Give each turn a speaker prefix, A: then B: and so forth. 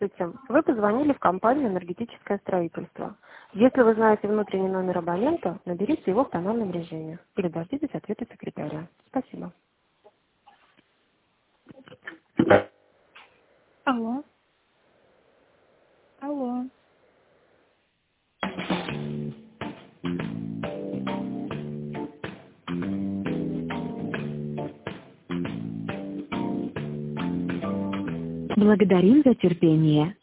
A: Здравствуйте. Вы позвонили в компанию «Энергетическое строительство». Если вы знаете внутренний номер абонента, наберите его в тональном режиме или дождитесь ответа секретаря. Спасибо.
B: Алло. Алло.
C: Благодарим за терпение.